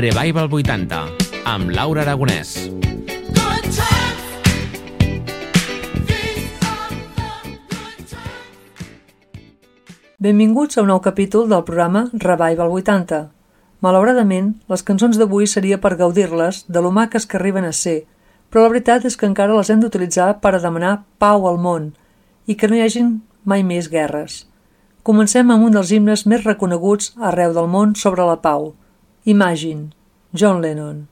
Revival 80, amb Laura Aragonès. Benvinguts a un nou capítol del programa Revival 80. Malauradament, les cançons d'avui seria per gaudir-les de lo maques que arriben a ser, però la veritat és que encara les hem d'utilitzar per a demanar pau al món i que no hi hagin mai més guerres. Comencem amb un dels himnes més reconeguts arreu del món sobre la pau. Imagine, John Lennon.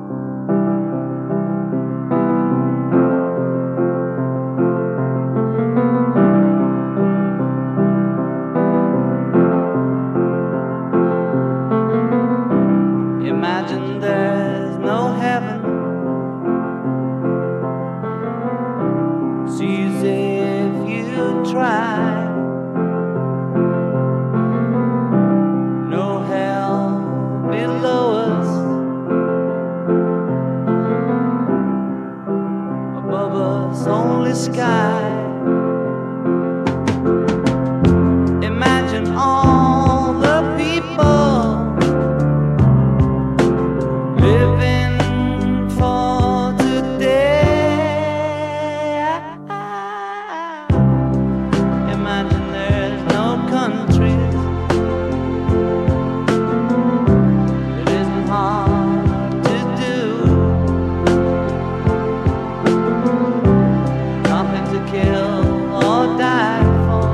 Imagine there's no heaven. See as if you try. No hell below us. Above us only sky. Imagine all the people living for today. Imagine there's no countries. It isn't hard to do. Nothing to kill or die for,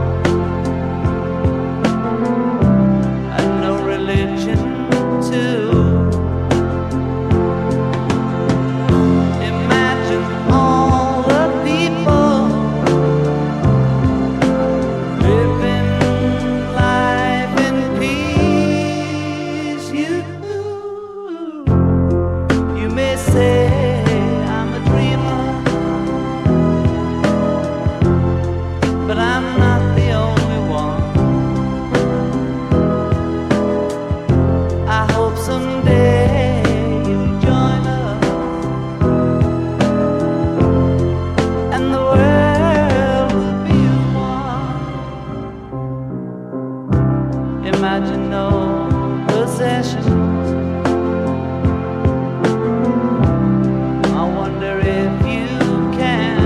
and no religion too. Imagine all the people living life in peace. You may say I'm a dreamer, but I'm not the only one. I hope someday you'll join us and the world will be as one. Imagine no possessions. I wonder if you can.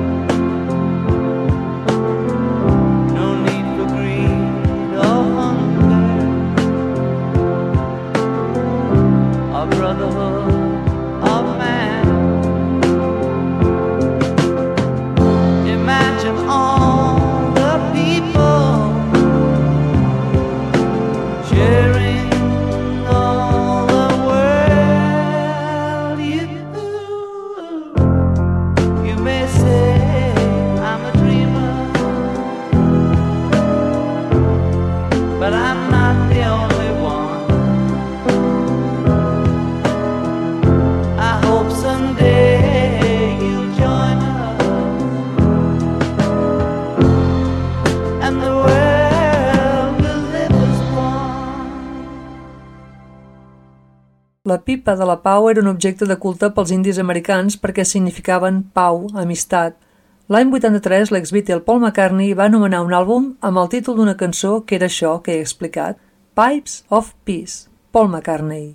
No need for greed or hunger, or brotherhood of man. Imagine all the people sharing all the world. You may say I'm a dreamer, but I'm not the only one. I hope someday you'll join us and the world will live as one. La pipa de la pau era un objecte de culte pels indis americans perquè significaven pau, amistat. L'any 83, l'ex-Beatle Paul McCartney va anomenar un àlbum amb el títol d'una cançó que era això que he explicat, Pipes of Peace, Paul McCartney.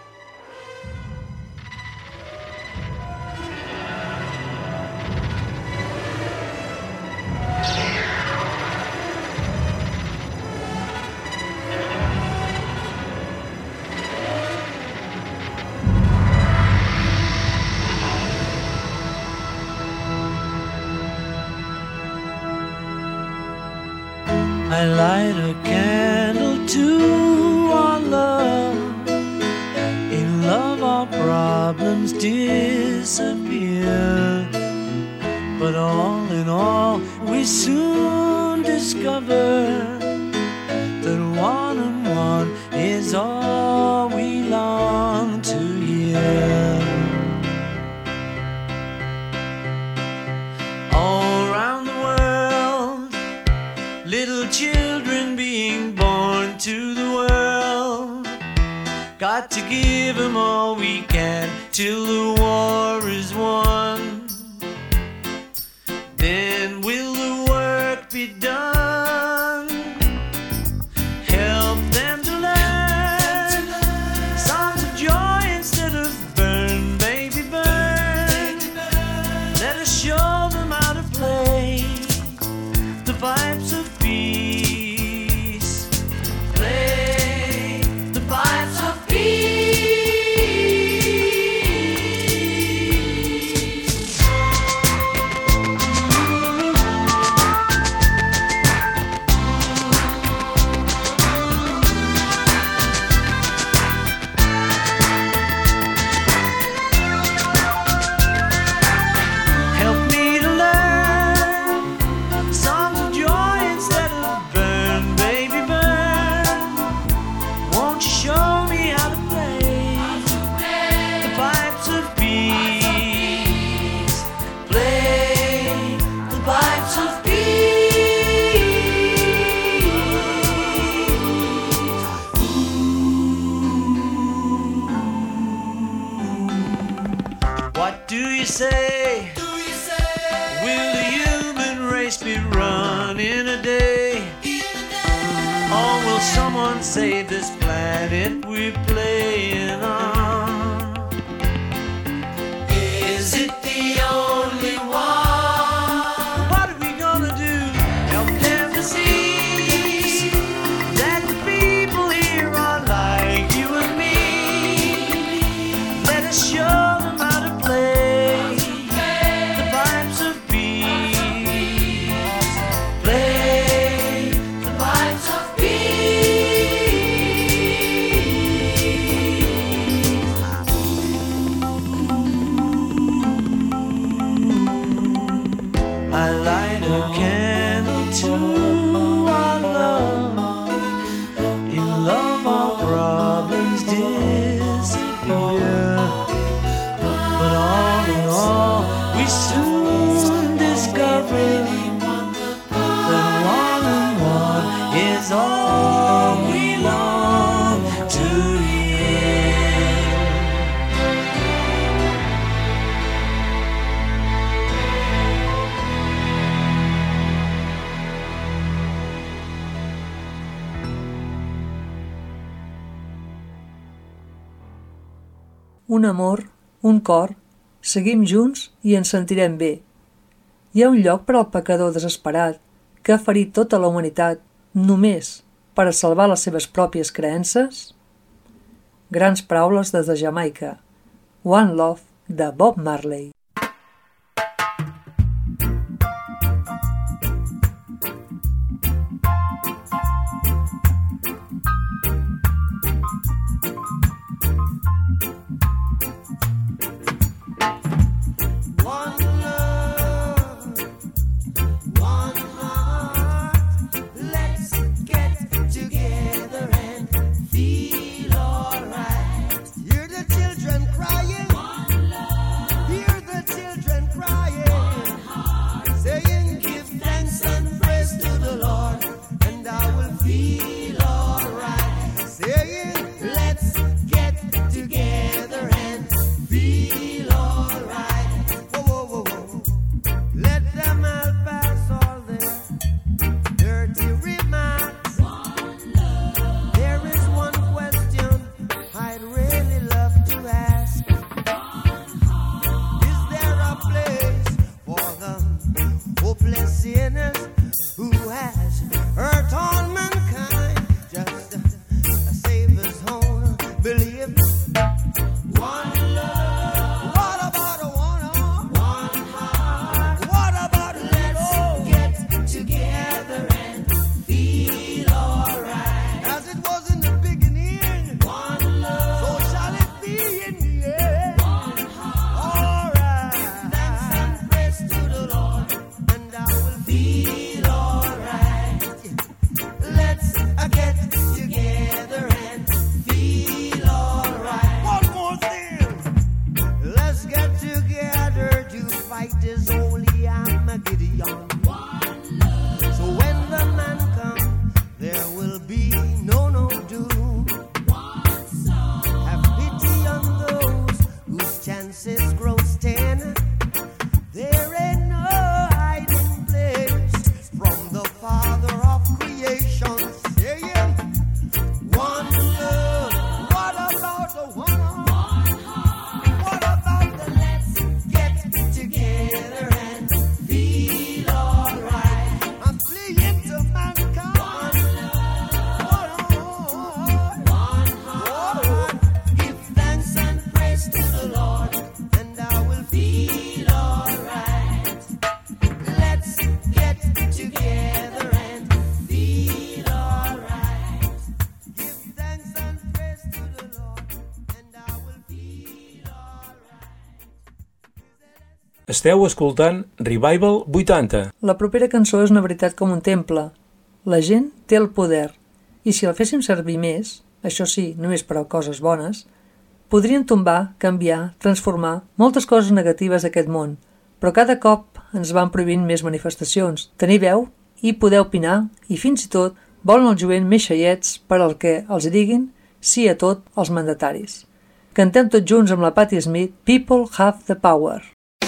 I light a candle to our love. In love our problems disappear. But all in all we soon discover that one and one is all we long to hear. All around the world, little children being born to the world. Got to give them all we can till the war is won. Then will the work be done? Help them to learn songs of joy you say? Will the human race be run in a day? Or will someone save this planet we're playing on? Is it the only one? What are we gonna do? Help them to see that the people here are like you and me. Let us show them how to play the pipes of peace. Play the pipes of I light a candle to our love. In love our problems disappear. But all in all, we soon discover that one and one is all we long to hear. Un amor, un cor, seguim junts i ens sentirem bé. Hi ha un lloc per al pecador desesperat que ha ferit tota la humanitat només per a salvar les seves pròpies creences? Grans paraules des de Jamaica. One Love, de Bob Marley. Esteu escoltant Revival 80. La propera cançó és una veritat com un temple. La gent té el poder, i si el féssim servir més, això sí, només per a coses bones, podrien tombar, canviar, transformar moltes coses negatives d'aquest món, però cada cop ens van prohibint més manifestacions. Tenir veu i poder opinar, i fins i tot volen el jovent més xaiets per al que els diguin sí a tot els mandataris. Cantem tots junts amb la Patti Smith, People Have the Power.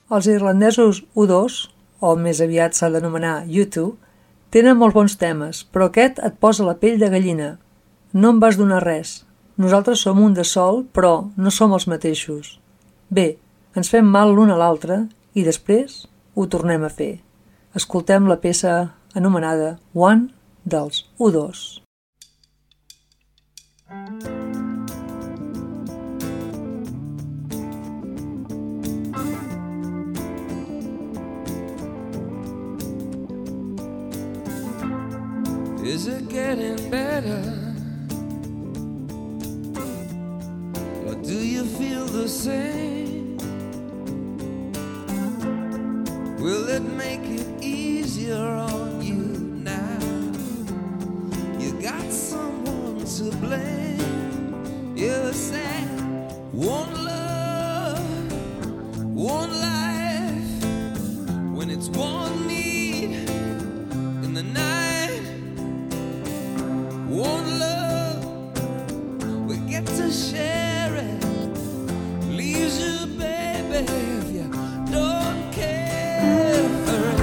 Els irlandesos U2, o més aviat s'ha d'anomenar U2, tenen molts bons temes, però aquest et posa la pell de gallina. No em vas donar res. Nosaltres som un de sol, però no som els mateixos. Bé, ens fem mal l'un a l'altre i després ho tornem a fer. Escoltem la peça anomenada One dels U2. Is it getting better? Or do you feel the same? Will it make it easier on you now? You got someone to blame. You said one love, one life. When it's one need in the night, one love, we get to share it. Leaves you, baby, if you don't care for it.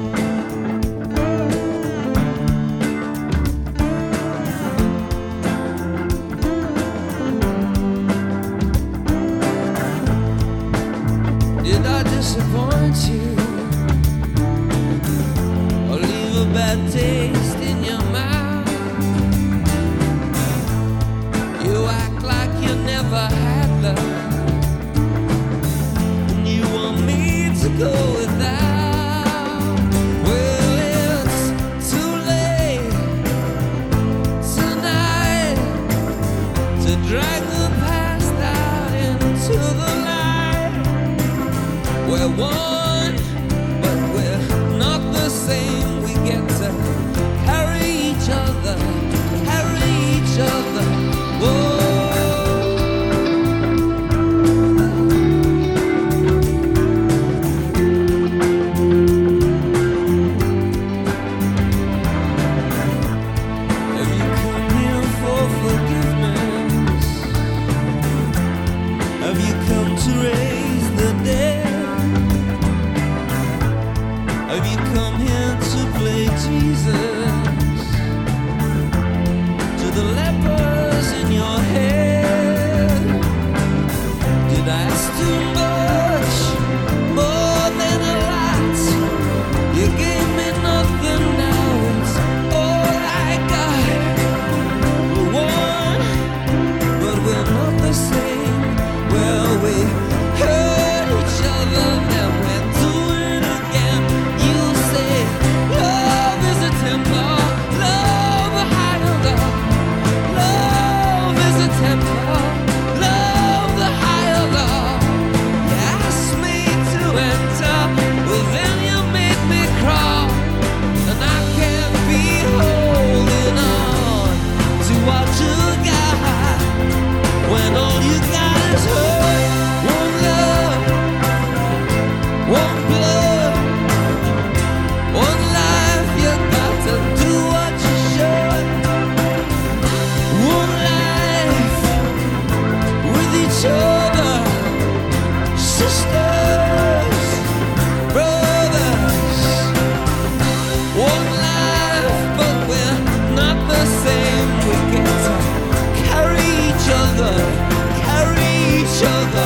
Did I disappoint you or leave a bad taste in your mouth? You act like you never had love, and you want me to go without. Well, it's too late tonight to drag the past out into the light. We're one, but we're not the same. We get to carry each other, carry each other. Whoa. Have you come here for forgiveness? Have you come to raise the dead? Have you come here to play Jesus to the lepers in your head? Did I ask too much, more than a lot? You gave me nothing, now it's all I got. We're one, but we're not the same. Well, we hurt each other, then we're doing it again. You say love is a temper, love a higher love. Love is a temper, love the higher love. You asked me to enter, well then you made me crawl. And I can't be holding on to what you got, when all you got is hurt. One love, one blood, one life. You got to do what you should. One life with each other, sisters, brothers. One life, but we're not the same. We get to carry each other, carry each other.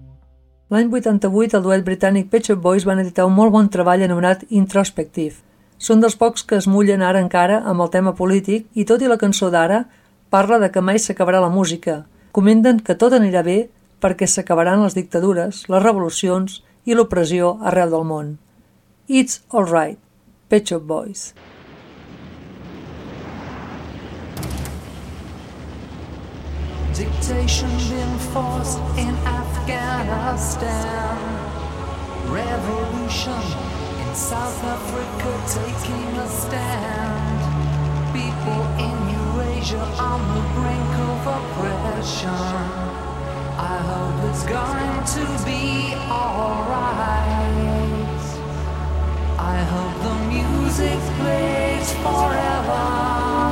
L'any 88 el duet britànic Pet Shop Boys van editar un molt bon treball anomenat Introspective. Són dels pocs que es mullen ara encara amb el tema polític i tot i la cançó d'ara parla de que mai s'acabarà la música. Comenten que tot anirà bé perquè s'acabaran les dictadures, les revolucions i l'opressió arreu del món. It's All Right, Pet Shop Boys. Dictation been forced in Afghanistan. Revolution in South Africa taking a stand. People in Eurasia on the brink of oppression. I hope it's going to be alright. I hope the music plays forever.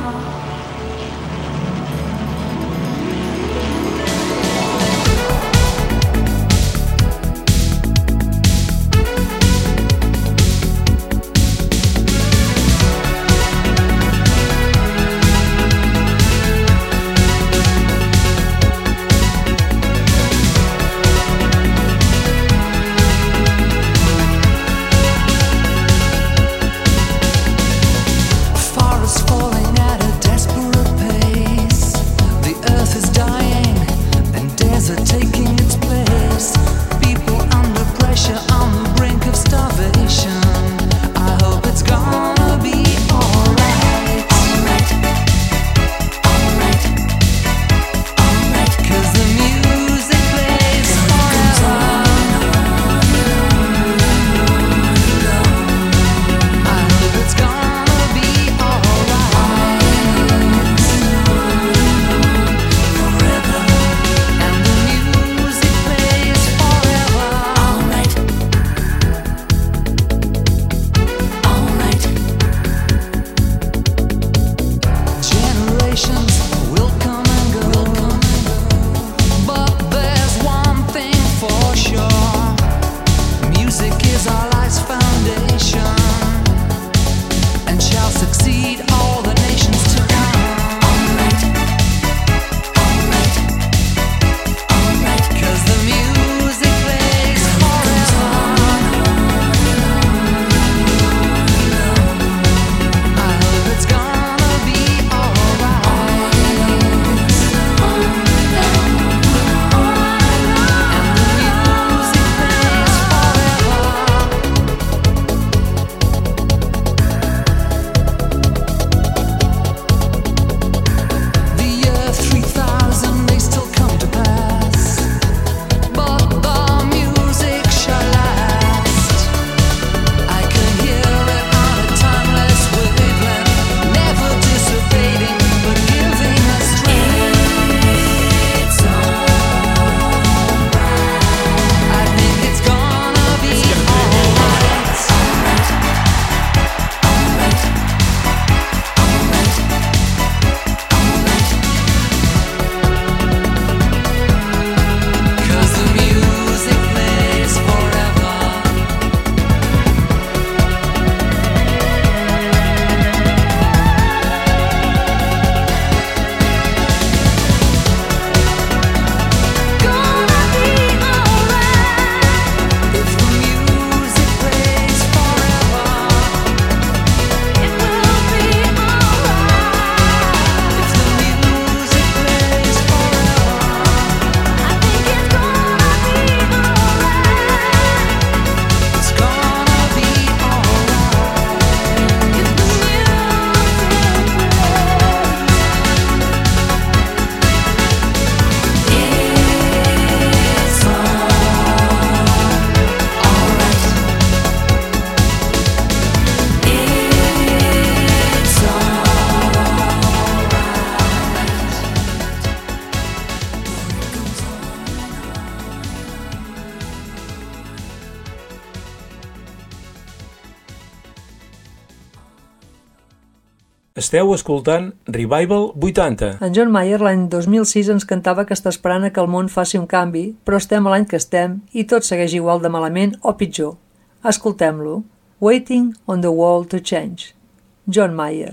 Esteu escoltant Revival 80. En John Mayer l'any 2006 ens cantava que està esperant a que el món faci un canvi, però estem a l'any que estem i tot segueix igual de malament o pitjor. Escoltem-lo. Waiting on the World to Change. John Mayer.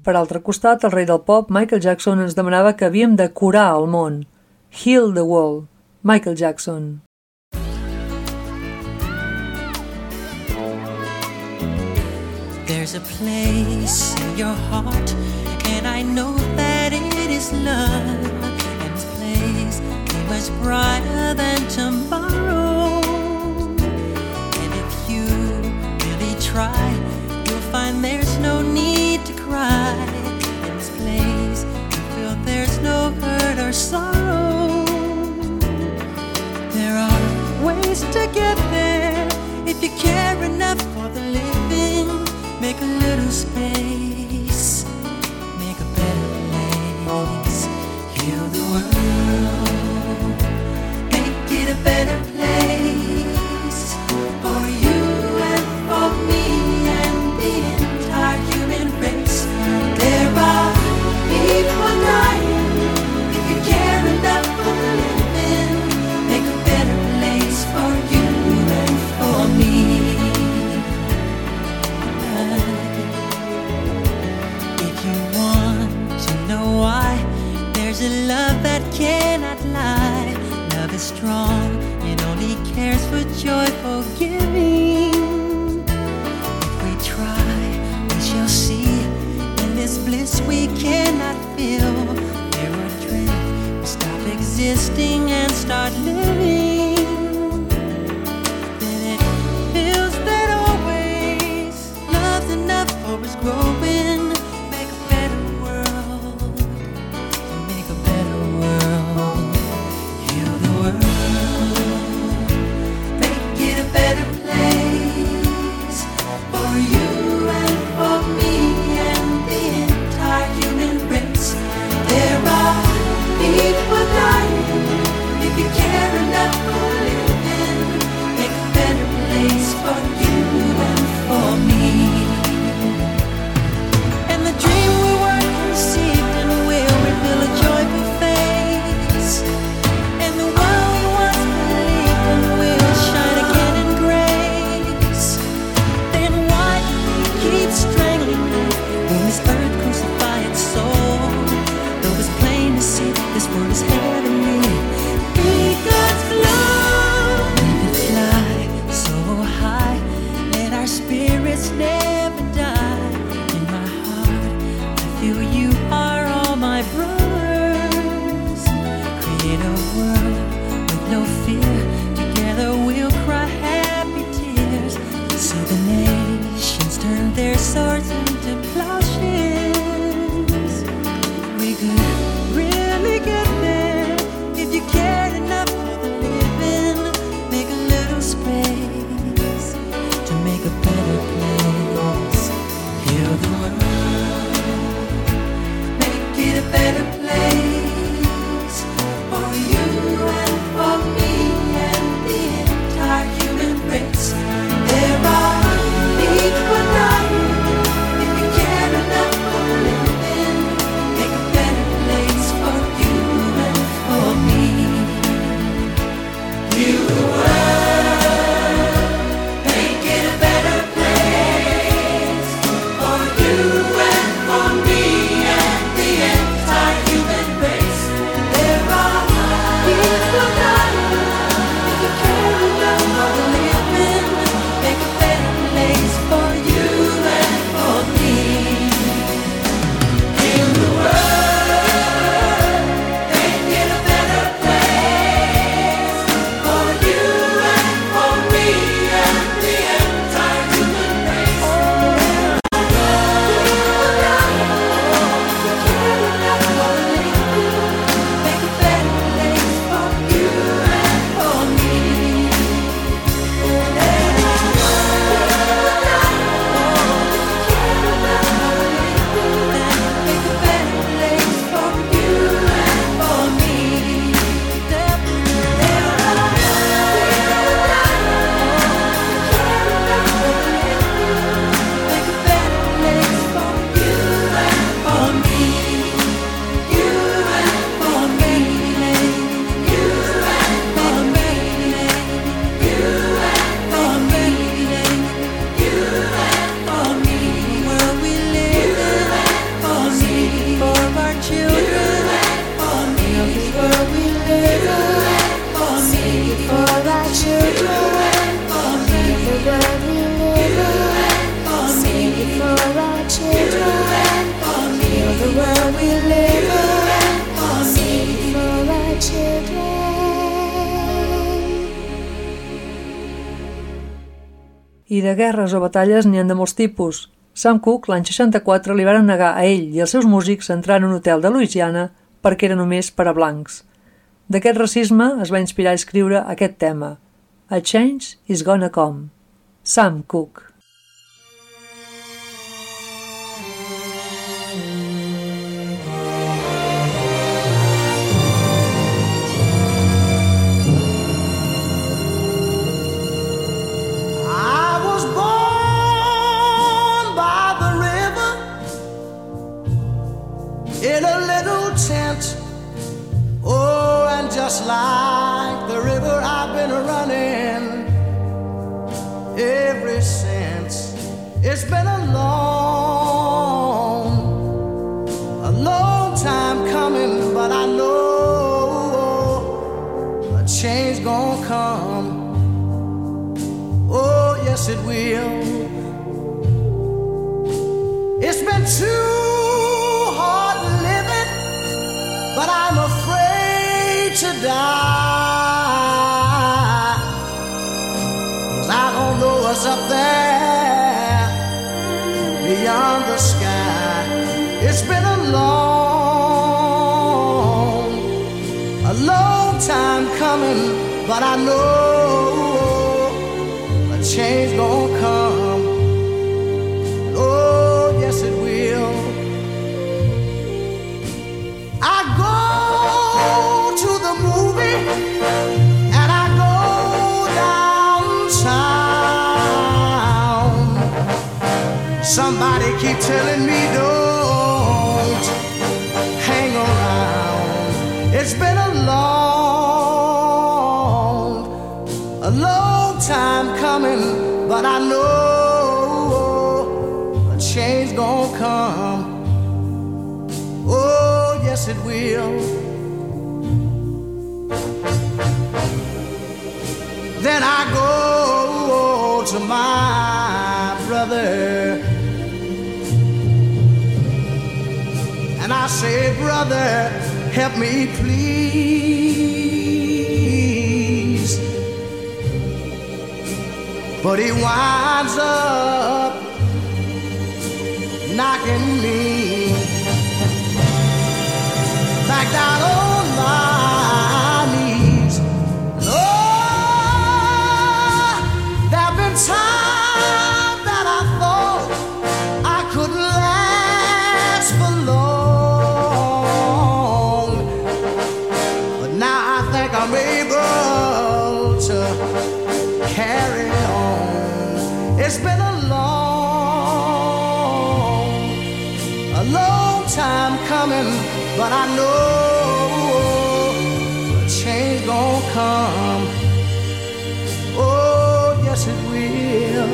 Per altre costat, el rei del pop, Michael Jackson, ens demanava que havíem de curar el món. Heal the world. Michael Jackson. There's a place in your heart, and I know that it is love. And this place is much brighter than tomorrow. And if you really try, you'll find there's no need to cry. In this place, you feel there's no hurt or sorrow. There are ways to get there if you care enough for the living. Make a little space, make a better place. Heal the world, make it a better place for you and for me and the entire human race. There are people dying. If you care enough for the living, make a better place for you and for me. Why? There's a love that cannot lie. Love is strong, it only cares for joyful giving. If we try, we shall see. In this bliss we cannot feel. There are dreams, we stop existing and start living. Then it feels that always love's enough for us growing. People dying. If you care I de guerres o batalles n'hi ha de molts tipus. Sam Cooke, l'any 64, li van negar a ell i als seus músics entrar en un hotel de Louisiana perquè era només per a blancs. D'aquest racisme es va inspirar a escriure aquest tema, A Change is Gonna Come. Sam Cooke. In a little tent, oh, and just like the river I've been running ever since. It's been a long time coming, but I know a change gonna come. Oh, yes it will. It's been too but I'm afraid to die, 'cause I don't know what's up there beyond the sky. It's been a long time coming, but I know a change gonna come. Oh, yes it will. I go to the movie and I go downtown. Somebody keep telling me don't hang around. It's been a long time coming, but I know a change gonna come. Oh, yes it will. Then I go to my brother and I say, brother, help me please. But he winds up knocking me back down on my knees. Oh, there've been times that I thought I couldn't last for long, but now I think I'm able to carry on. It's been a long time coming, but I know a change gonna come. Oh, yes it will.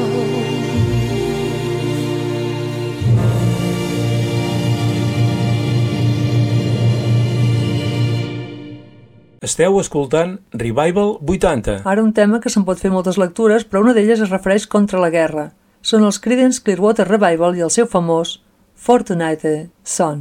Esteu escoltant Revival 80. Ara un tema que se'n pot fer moltes lectures, però una d'elles es refereix contra la guerra. Són els Creedence Clearwater Revival i el seu famós Fortunate Son.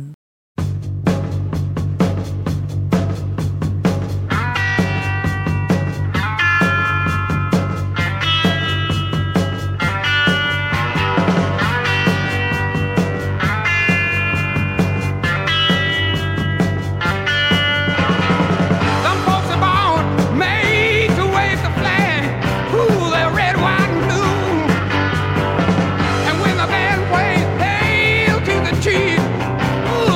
Ooh,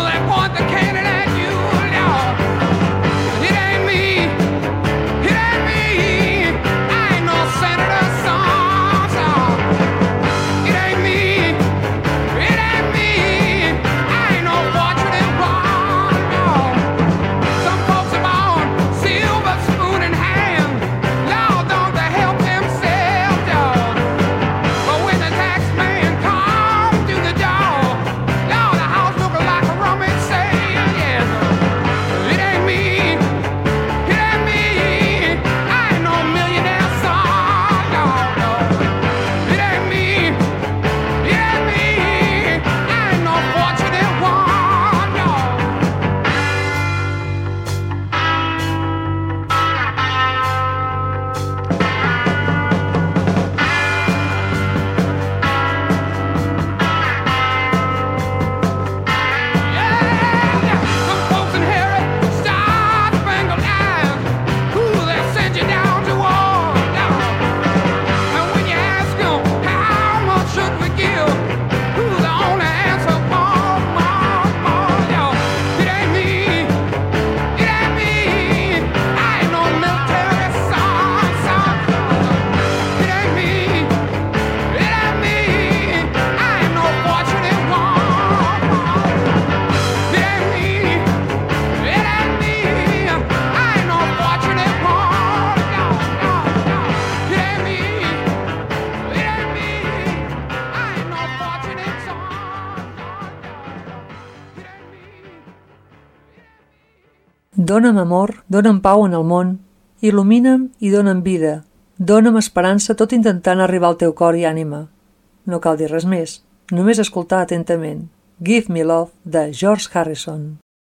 Dóna'm amor, dóna'm pau en el món, il·lumina'm i dóna'm vida, dóna'm esperança tot intentant arribar al teu cor i ànima. No cal dir res més, només escoltar atentament. Give Me Love, de George Harrison.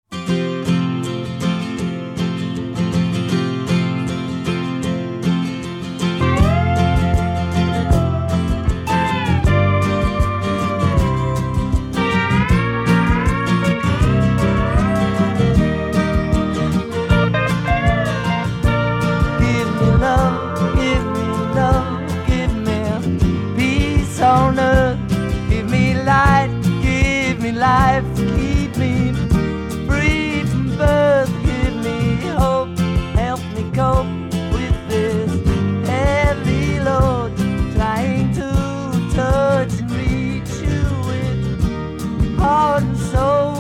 Life, keep me free from birth, give me hope, help me cope with this heavy load, trying to touch and reach you with heart and soul.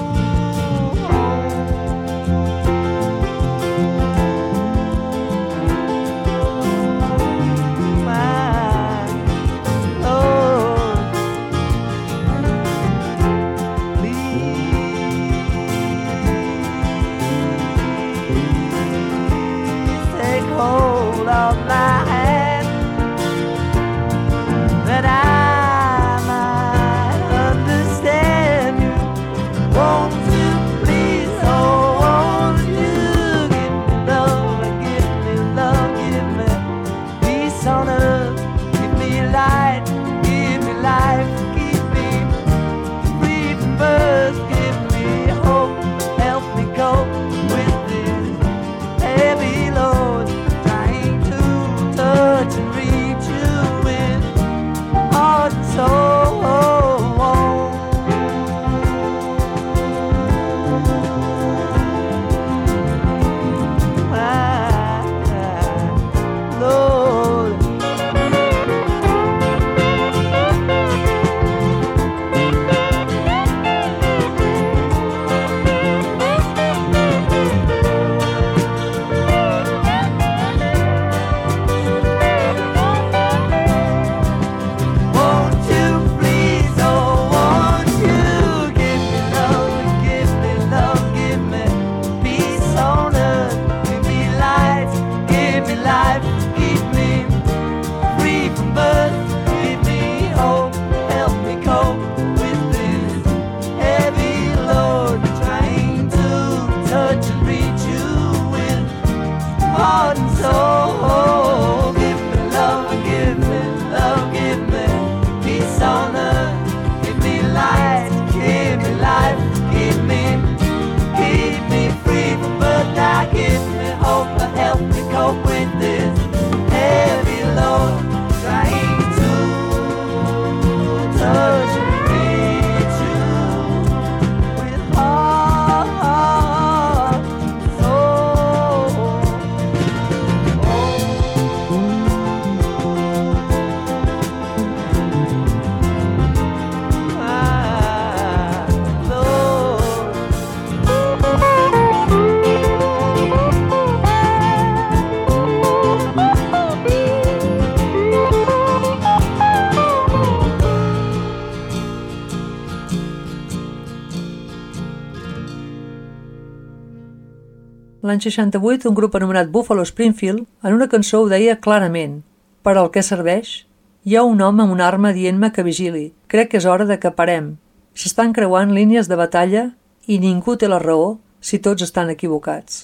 L'any 68, un grup anomenat Buffalo Springfield, en una cançó ho deia clarament: «Per al què serveix? Hi ha un home amb una arma dient-me que vigili. Crec que és hora de que parem. S'estan creuant línies de batalla i ningú té la raó si tots estan equivocats».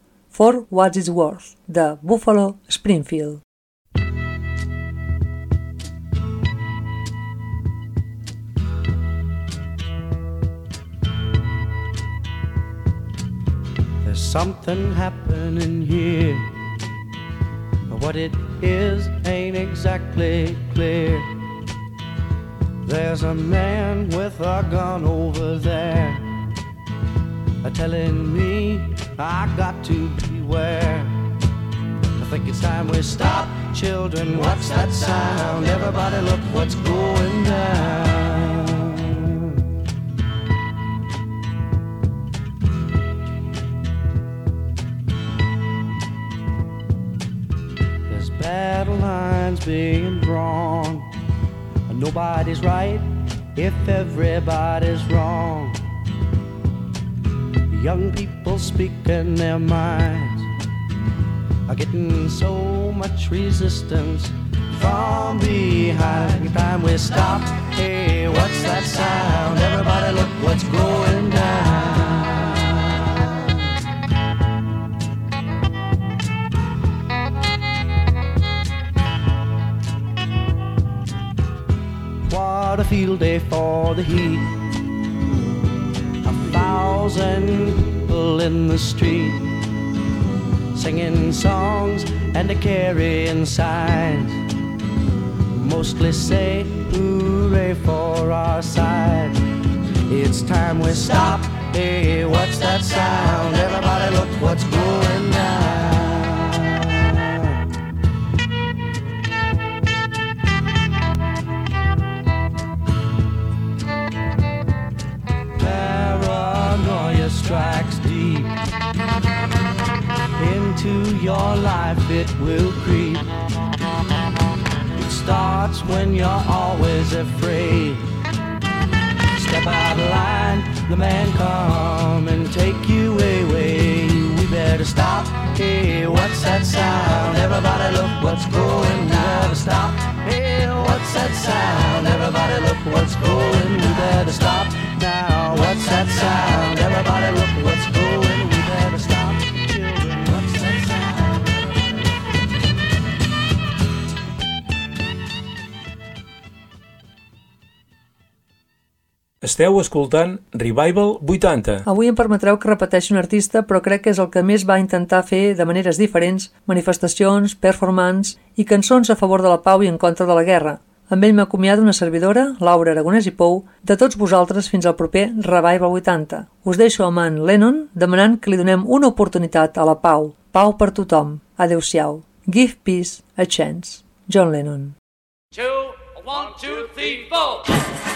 For What It's Worth, de Buffalo Springfield. There's something happening here. What it is ain't exactly clear. There's a man with a gun over there, telling me I got to beware. I think it's time we stop. Children, what's that sound? Everybody look what's going down. There's battle lines being drawn. Nobody's right if everybody's wrong. Young people speaking their minds are getting so much resistance from behind. Time we stop. Hey, what's that sound? Everybody look what's going down. What a field day for the heat. 1,000 people in the street, singing songs and carrying signs, mostly say hooray for our side. It's time we stop. Hey, what's that sound? Everybody look what's going down. Paranoia strikes deep into your life, it will creep. It starts when you're always afraid. Step out of line, the man come and take you away. We better stop. Hey, what's that sound? Everybody look what's going. We better stop. Hey, what's that sound? Everybody look what's going. We better stop now. What's that sound? Everybody look what's going. We better stop. Children, what's that sound? Esteu escoltant Revival 80. Avui em permetreu que repeteixi un artista, però crec que és el que més va intentar fer de maneres diferents manifestacions, performances i cançons a favor de la pau i en contra de la guerra. Amb ell m'acomiada una servidora, Laura Aragonès i Pou, de tots vosaltres fins al proper Revival 80. Us deixo amb en Lennon demanant que li donem una oportunitat a la pau. Pau per tothom. Adéu-siau. Give peace a chance. John Lennon. 2, 1, 2, 3, 4.